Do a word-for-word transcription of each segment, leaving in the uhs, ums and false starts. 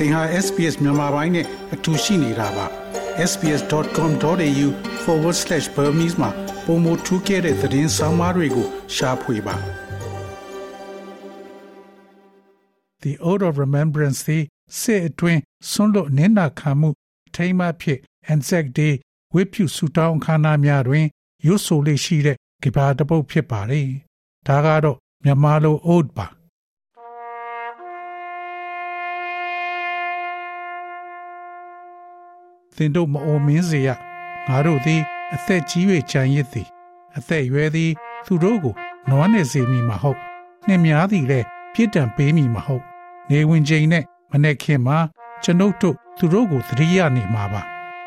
သင်ဟာ S B S မြန်မာပိုင်းနဲ့အတူရှိနေတာပါ s b s dot com dot a u forward slash burmese မှာပုံမထူးခဲ့တဲ့သတင်းစာမားတွေကိုရှားဖွေပါ The Oath of Remembrance သည်စစ်အတွင်းဆွန့်လွတ်နင်းနာခံမှုထိမ်းမှတ်ဖြစ် Anzac Day ဝတ်ပြုဆုတောင်းအခမ်းအနားများတွင်ရွတ်ဆိုလေးရှိတဲ့ကဘာတစ်ပုဒ်ဖြစ်ပါတယ်။ဒါကတော့မြန်မာလို Oath ပါသင်တို့မအိုမင်းစေရငါတို့သည်အသက်ကြီး၍ကြံရစ်သည်အသက်ရွယ်သည်သူတို့ကိုနွမ်းနေစေမည်မဟုတ်နှင့်များသည်လည်းပြစ်ဒဏ်ပေးမည်မဟုတ်နေဝင်ချိန်နဲ့မနေ့ခင်မှာကျွန်ုပ်တို့သူတို့ကိုသတိရနေမှာပါ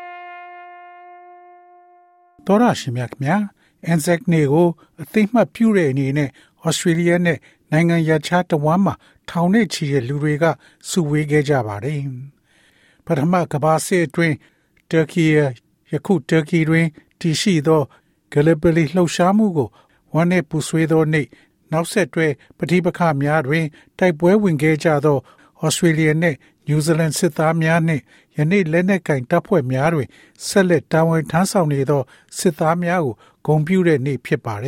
တော်ရရှိမြတ်များ Anzac နေ့ကိုအသိမှတ်ပြုတဲ့အနေနဲ့ Australia နဲ့နိုင်ငံရခြားတဝမ်းမှာထောင်နဲ့ချီတဲ့လူတွေကစုဝေးခဲ့ကြပါတယ်ပထမကမ္ဘာစစ်အတွင်းTurkey ယခု Turkey တွင်တည်ရှိသော Gallipoli လှုပ်ရှားမှုကိုဝမ်းနည်းပူဆွေးသောနေ့နောက်ဆက်တွဲပဋိပက္ခများတွင်တိုက်ပွဲဝင်ခဲ့ကြသော Australia နှင့် New Zealand စစ်သားများနှင့်ယနေ့လက်နက်ကင်တပ်ဖွဲ့များတွင်ဆက်လက်တာဝန်ထမ်းဆောင်နေသောစစ်သားများကိုဂုဏ်ပြုတဲ့နေ့ဖြစ်ပါသည်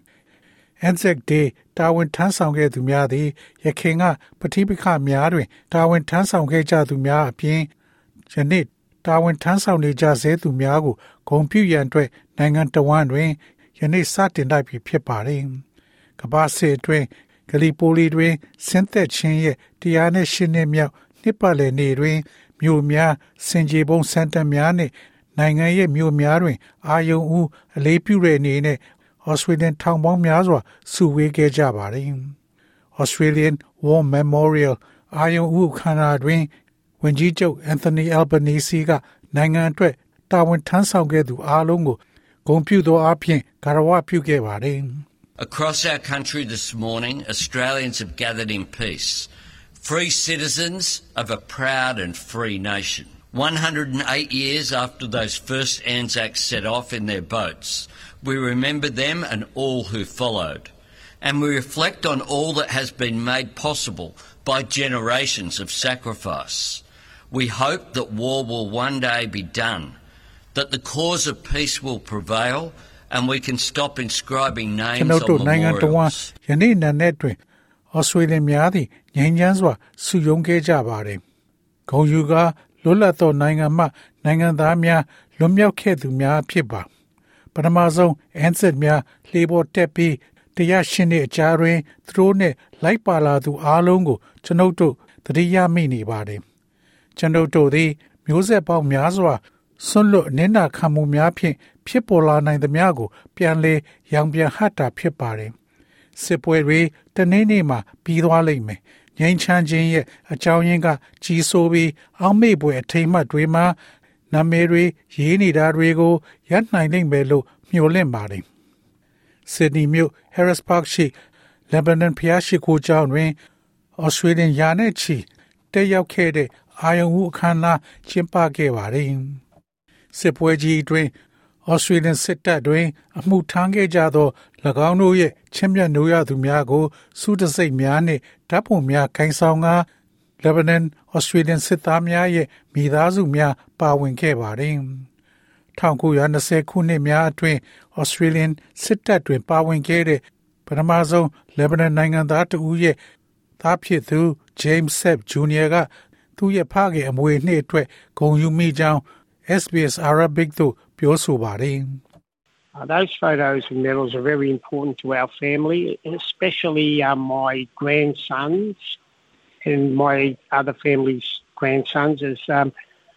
Anzac Day တာဝန်ထမ်းဆောင်ခဲ့သူများသည်ယခင်ကပဋိပက္ခများတွင်တာဝန်ထမ်းဆောင်ခဲ့ကြသူများအပြင်ယနေ့တာဝန်ထမ်းဆောင်နေကြဆဲသူများကိုဂုဏ်ပြုရန်အတွက်နိုင်ငံတော်ဝန်တွင်ယနေ့စတင်လိုက်ပြီဖြစ်ပါတယ်။ကမ္ဘာစစ်အတွင်းဂလီပိုလီတွင်ဆင်းသက်ခြင်းရဲ့တရားနဲ့ရှင်းနှစ်မြောက်နှစ်ပတ်လည်နေ့တွင်မြို့များစင်ကြေပုံစံတများနှင့်နိုင်ငံရဲ့မြို့များတွင်အာယုံဦးအလေးပြုတဲ့အနေနဲ့ Australian ထောင်ပေါင်းများစွာစုဝေးခဲ့ကြပါတယ်။ Australian War Memorial အာယုံဦးခန္ဓာတွင်ဝန်ကြီးချုပ် Anthony Albanese ကနိုင်ငံအတွက်တာဝန်ထမ်းဆောင်ခဲ့သူအားလုံးကိုဂုဏ်ပြုသောအဖြစ်ဂါရဝပြုခဲ့ပါတယ်။ Across our country this morning, Australians have gathered in peace, free citizens of a proud and free nation. one hundred eight years after those first Anzacs set off in their boats, we remember them and all who followed, and we reflect on all that has been made possible by generations of sacrifice. We hope that war will one day be done, that the cause of peace will prevail, and we can stop inscribing names on memorials. ယနေ့နံနက်တွင် Australia များသည်ငြိမ်းချမ်းစွာစုရုံးခဲ့ကြပါသည်။ဂုဏ်ယူကားလွတ်လပ်သောနိုင်ငံမှနိုင်ငံသားများလွတ်မြောက်ခဲ့သူများဖြစ်ပါ။ပထမဆုံး Anzac များလှေပေါ်တက်ပြီးတရားရှင်တဲ့အကြားတွင်သူတို့နှင့်လိုက်ပါလာသူအားလုံးကိုကျွန်ုပ်တို့သတိရမိနေပါတယ်။ကျွန်ုပ်တို့သည်မျိုးဆက်ပေါင်းများစွာဆွန့်လွတ်နင်းနာခံမှုများဖြင့်ဖြစ်ပေါ်လာနိုင်သမျှကိုပြန်လည်ရောင်ပြန်ဟတ်တာဖြစ်ပါတယ်။စစ်ပွဲတွေတနေ့နေ့မှာပြီးသွားလိမ့်မယ်။ငြိမ်းချမ်းခြင်းရဲ့အကြောင်းရင်းကကြီးစိုးပြီးအောက်မေ့ပွဲအထိမ်းအမှတ်တွေမှာနာမည်တွေရေးနေတာတွေကိုရပ်နိုင်လိမ့်မယ်လို့မျှော်လင့်ပါတယ်။ Sydney မြို့ Harris Park ရှိ Lebanon ဘုရားရှိခိုးကျောင်းတွင် Australian ရာနဲ့ချီတက်ရောက်ခဲ့တဲ့အာယုံဦးအခမ်းအနားကျင်းပခဲ့ပါတယ်။စစ်ပွဲကြီးအတွင်း Australian စစ်တပ်တွင်အမှုထမ်းခဲ့ကြသော၎င်းတို့ရဲ့ချစ်မြတ်နိုးရသူများကိုစုတစိတ်များနှင့်ဓာတ်ပုံများခိုင်ဆောင်ကာ Lebanon Australian စစ်သားများရဲ့မိသားစုများပါဝင်ခဲ့ပါတယ်။၁၉၂၀ခုနှစ်များအတွင်း Australian စစ်တပ်တွင်ပါဝင်ခဲ့တဲ့ပထမဆုံး Lebanon နိုင်ငံသားတဦးရဲ့သားဖြစ်သူ James Sepp Junior ကသူရဲ့ဖခင်အမွေနှစ်အတွက်ဂုဏ်ယူမိကြောင်း S B S Arabic သို့ပြောဆိုပါတယ်။ Uh, those photos and medals are very important to our family, especially uh, my grandsons and my other family's grandsons. As um,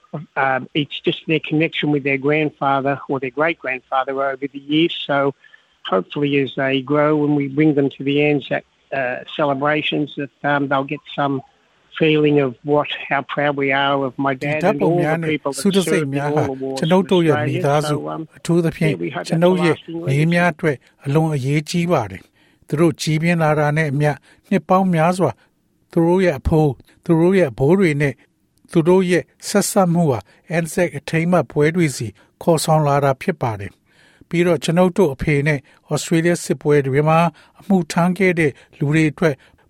uh, it's just their connection with their grandfather or their great-grandfather over the years. So hopefully as they grow and we bring them to the Anzac uh, celebrations that um, they'll get some feeling of what how proud we are of my dad and all the people that served in all the wars. ကျွန်ုပ်တို့ရဲ့မိသားစုအထူးသဖြင့်ကျွန်ုပ်ရဲ့မိများအတွက်အလွန်အရေးကြီးပါတယ်။သူတို့ကြီးပြင်းလာတာနဲ့အမျှနှစ်ပေါင်းများစွာသူတို့ရဲ့အဖိုးသူတို့ရဲ့ဘိုးတွေနဲ့သူတို့ရဲ့ဆက်ဆက်မှုဟာ Anzac အထိမ်းအမှတ်ပွဲတွေစီခေါ်ဆောင်လာတာဖြစ်ပါတယ်။ပြီးတော့ကျွန်ုပ်တို့အဖေနဲ့ Australia စစ်ပွဲတွေမှာအမှုထမ်းခဲ့တဲ့လူတွေအတွက်ဘ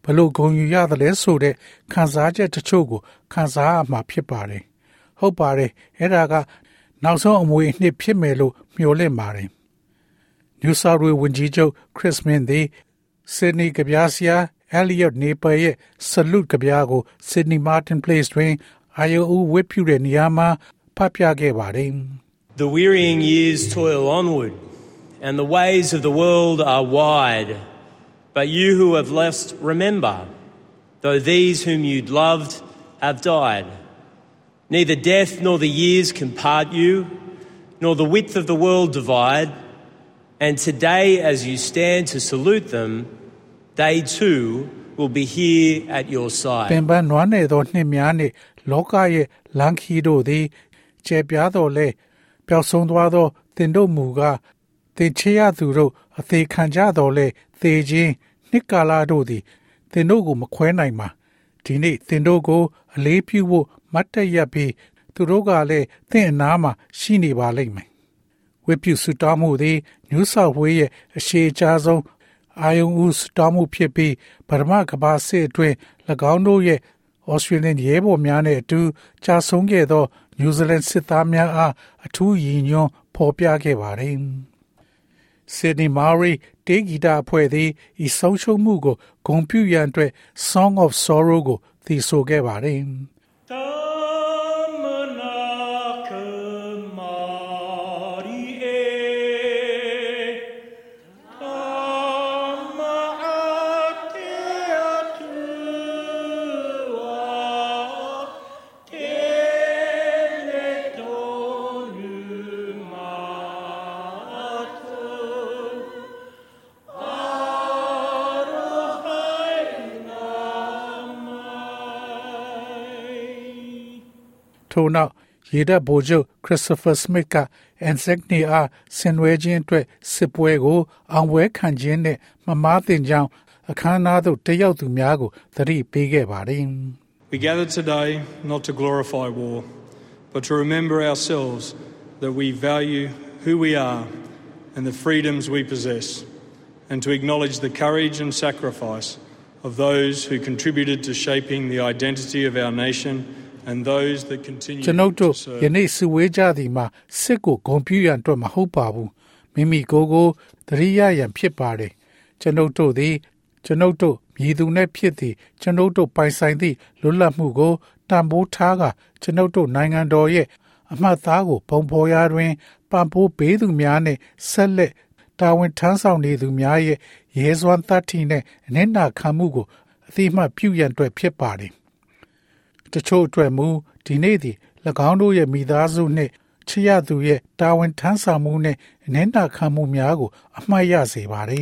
လို့ဂုဏ်ယူရတယ်လဲဆိုတဲ့ခံစားချက်တချို့ကိုခံစားရမှာဖြစ်ပါတယ်ဟုတ်ပါတယ်အဲ့ဒါကနောက်ဆုံးအမွေအနှစ်ဖြစ်မယ်လို့မျှော်လင့်ပါတယ် New South Wales ဝန်ကြီးချုပ် Chris Minns သည် Sydney ကဗျာဆရာ Elliot Napier ရဲ့ Salute ကဗျာကို Sydney Martin Place တွင်အာရုံဦးဝတ်ပြုတဲ့နေရာမှာဖတ်ပြခဲ့ပါတယ် The wearying years toil onward and the ways of the world are wide but you who have left remember though these whom you'd loved have died neither death nor the years can part you nor the width of the world divide and today as you stand to salute them they too will be here at your side ပင်ပန်းနွမ်းနယ်သောနှစ်များနှင့်လောကရဲ့လမ်းခီးတို့သည်ကျေပြားတော်လဲပျောက်ဆုံးသွားသောတင်တို့မူကားတင်ချေရသူတို့အသေးခံကြတော်လဲသေခြင်းနှစ်ကာလတို့သည်တင်တို့ကိုမခွဲနိုင်ပါဒီနေ့တင်တို့ကိုအလေးပြုဖို့မတ်တရပြီးသူတို့ကလည်းတင့်အနားမှာရှိနေပါလိမ့်မယ်ဝိပုစုတောင်းမှုသည် New South Wales ရဲ့အရှိအချားဆုံးအာယုံဦးစတောင်းမှုဖြစ်ပြီးပထမကမ္ဘာစစ်အတွင်း၎င်းတို့ရဲ့ Australian ရဲဘော်များနဲ့အတူကြာဆုံးခဲ့သော New Zealand စစ်သားများအားအထူးရည်ညွှန်းဖော်ပြခဲ့ပါတယ် Sydney Maori တေးဂီတအဖွဲ့သည်ဤဆုံးရှုံးမှုကိုဂုဏ်ပြုရန်အတွက် Song of Sorrow ကိုသီဆိုခဲ့ပါတယ်ထို့နောက်ရေတပ်ဗိုလ်ချုပ် Christopher Smith က Anzac Day အားဆင်နွှဲခြင်းအတွက်စစ်ပွဲကိုအောင်ပွဲခံခြင်းနဲ့မမားတင်ကြောင်းအခမ်းအနားသို့တက်ရောက်သူများကိုသတိပေးခဲ့ပါတယ် We gather today not to glorify war but to remember ourselves that we value who we are and the freedoms we possess and to acknowledge the courage and sacrifice of those who contributed to shaping the identity of our nation and those that continue ကျွန်ုပ်တို့ယနေ့စုဝေးကြသည်မှာစစ်ကိုဂုဏ်ပြုရန်အတွက်မဟုတ်ပါဘူးမိမိကိုယ်ကိုသတိရရန်ဖြစ်ပါတယ်ကျွန်ုပ်တို့သည်ကျွန်ုပ်တို့မြည်သူနှင့်ဖြစ်သည်ကျွန်ုပ်တို့ပိုင်ဆိုင်သည့်လွတ်လပ်မှုကိုတန်ဖိုးထားကကျွန်ုပ်တို့နိုင်ငံတော်ရဲ့အမှတ်သားကိုပုံဖော်ရာတွင်ပံ့ပိုးပေးသူများနှင့်ဆက်လက်တာဝန်ထမ်းဆောင်နေသူများရဲ့ရဲစွမ်းသတ္တိနှင့်အနစ်နာခံမှုကိုအသိအမှတ်ပြုရန်အတွက်ဖြစ်ပါတယ်တချို့အတွက်မူဒီနေ့သည်၎င်းတို့ရဲ့မိသားစုနှင့်ချစ်ရသူရဲ့တာဝန်ထမ်းဆောင်မှုနှင့်အနစ်နာခံမှုများကိုအမှတ်ရစေပါတယ်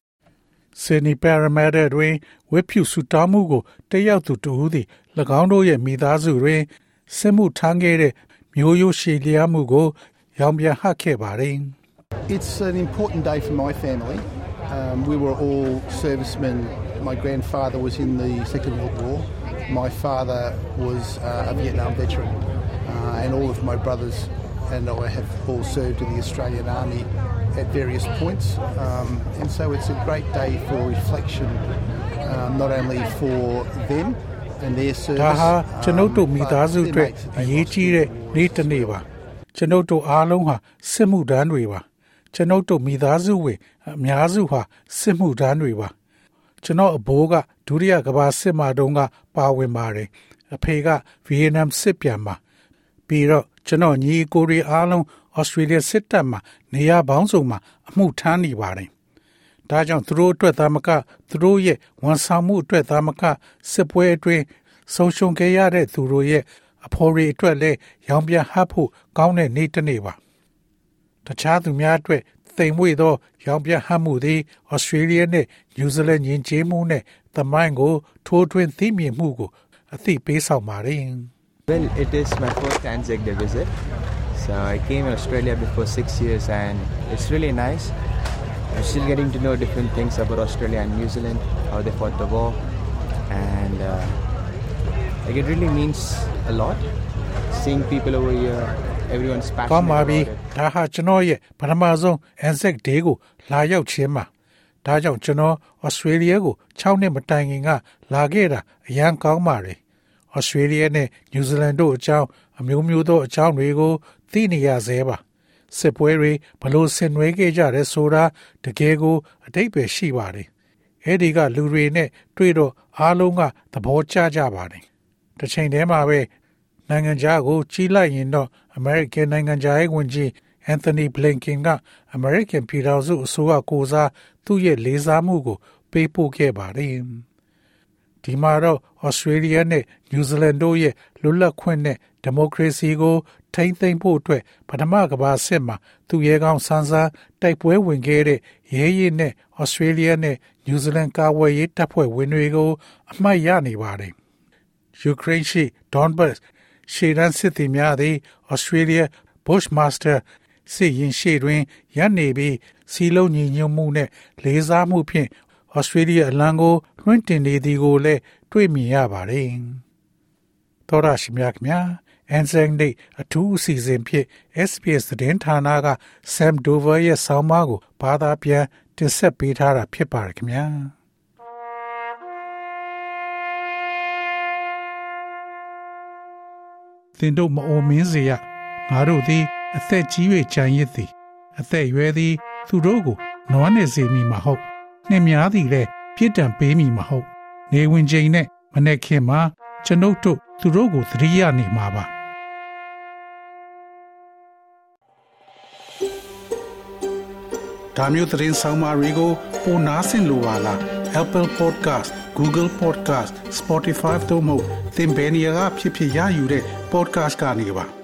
Sydney Parramatta တွင်ဝိပုစုတောင်းမှုကိုတက်ရောက်သူတူသည်၎င်းတို့ရဲ့မိသားစုတွင်စစ်မှုထမ်းခဲ့တဲ့မျိုးရိုးရှည်လျားမှုကိုရောင်ပြန်ဟပ်ခဲ့ပါတယ် It's an important day for my family. Um, we were all servicemen. My grandfather was in the Second World War. My father was uh, a Vietnam veteran, uh, and all of my brothers and I have all served in the Australian Army at various points. Um, and so it's a great day for reflection, um, not only for them and their service. ဒါဟာကျွန်ုပ်တို့မိသားစုအတွက်အရေးကြီးတဲ့နေ့တစ်နေ့ပါကျွန်ုပ်တို့အားလုံးဟာစစ်မှုထမ်းတွေပါကျွန်ုပ်တို့မိသားစုဝင်အများစုဟာစစ်မှုထမ်းတွေပါကျွန်တော်အဘိုးကဒုတိယကမ္ဘာစစ်မှာတုန်းကပါဝင်ပါတယ်အဖေကဗီယက်နမ်စစ်ပြန်မှာပြီးတော့ကျွန်တော်ညီကိုရီအားလုံးဩစတြေးလျစစ်တပ်မှာနေရာပေါင်းစုံမှာအမှုထမ်းနေပါတယ်ဒါကြောင့်သူတို့အတွက်သာမကသူတို့ရဲ့ဝန်ဆောင်မှုအတွက်သာမကစစ်ပွဲအတွင်းဆုံးရှုံးခဲ့ရတဲ့သူတို့ရဲ့အဖော်တွေအတွက်လည်းရောင်ပြန်ဟပ်ဖို့ကောင်းတဲ့နေ့တစ်နေ့ပါတခြားသူများအတွက်သိမ်မွေ့သောရောင်ပြန်ဟပ်မှုသည်ဩစတြေးလျနဲ့နယူးဇီလန်ယဉ်ကျေးမှုနဲ့သမိုင်းကိုထိုးထွင်းသိမြင်မှုကိုအသိပေးဆောင်ပါတယ် Well, it is my first Anzac Day visit. So I came to Australia before six years and it's really nice. I'm still getting to know different things about Australia and New Zealand, how they fought the war. And uh, like it really means a lot. Seeing people over here, everyone's passionate about it. ဒါဟာကျွန်တော်ရဲ့ပထမဆုံး Anzac Day ကိုလာရောက်ခြင်းမှာဒါကြောင့်ကျွန်တော်ဩစတြေးလျကို၆နှစ်မတိုင်ခင်ကလာခဲ့တာအရန်ကောင်းပါတယ်ဩစတြေးလျနဲ့နယူးဇီလန်တို့အကြောင်းအမျိုးမျိုးသောအကြောင်းတွေကိုသိနေရသေးပါစစ်ပွဲတွေဘလို့ဆင်နွှဲခဲ့ကြတယ်ဆိုတာတကယ်ကိုအတိတ်ပဲရှိပါတယ်အဲ့ဒီကလူတွေနဲ့တွေ့တော့အားလုံးကသဘောကျကြပါတယ်တစ်ချိန်တည်းမှာပဲနိုင်ငံခြားကိုကြီးလိုက်ရင်တော့အမေရိကန်နိုင်ငံခြားရေးဝန်ကြီးအန်သိုနီဘလင်ကင်ကအမေရိကန်ပြည်ထောင်စုအစိုးရကိုစားသူ့ရဲ့လေးစားမှုကိုပေးပို့ခဲ့ပါတယ်ဒီမှာတော့ဩစတြေးလျနဲ့နယူးဇီလန်တို့ရဲ့လွတ်လပ်ခွင့်နဲ့ဒီမိုကရေစီကိုထိန်းသိမ်းဖို့အတွက်ပထမကမ္ဘာစစ်မှာသူရဲကောင်းဆန်းဆန်းတိုက်ပွဲဝင်ခဲ့တဲ့ရဲရည်နဲ့ဩစတြေးလျနဲ့နယူးဇီလန်ကာကွယ်ရေးတပ်ဖွဲ့ဝင်တွေကိုအမှတ်ရနေပါတယ်ယူကရိန်းရှိဒွန်ဘတ်ရှေ့တန်းစစ်သည်များသည်ဩစတြေးလျ Bushmaster စစ်ရင်ရှေ့တွင်ရပ်နေပြီးစီလုံးညီညွတ်မှုနဲ့လေးစားမှုဖြင့်ဩစတြေးလျအလံကိုလွှင့်တင်နေသည်ကိုလည်းတွေ့မြင်ရပါတယ်။သောရရှိမြခင်များအန်ဇန်ဒေးအထူးအစီအစဉ်ဖြင့် เอส พี เอส သတင်းဌာနက Sam Dover ရဲ့ဆောင်းပါးကိုဘာသာပြန်တင်ဆက်ပေးထားတာဖြစ်ပါတယ်ခင်ဗျာ။သင်တို့မအိုမင်းစေရငါတို့သည်အသက်ကြီး၍ကြံရစ်သည်အသက်ရွယ်သည်သူတို့ကိုနွမ်းနေစေမည်မဟုတ်နှင့်များသည်လည်းပြစ်ဒဏ်ပေးမည်မဟုတ်နေဝင်ချိန်နဲ့မနေ့ခင်မှာကျွန်ုပ်တို့သူတို့ကိုသတိရနေမှာပါဒါမျိုးသတင်းဆောင်မတွေကိုပိုနားဆင်လိုပါလား Apple Podcast Google Podcast Spotify တို့မှာသင်ပင်ရာဖြစ်ဖြစ်ရယူတဲ့ podcast ကနေပါ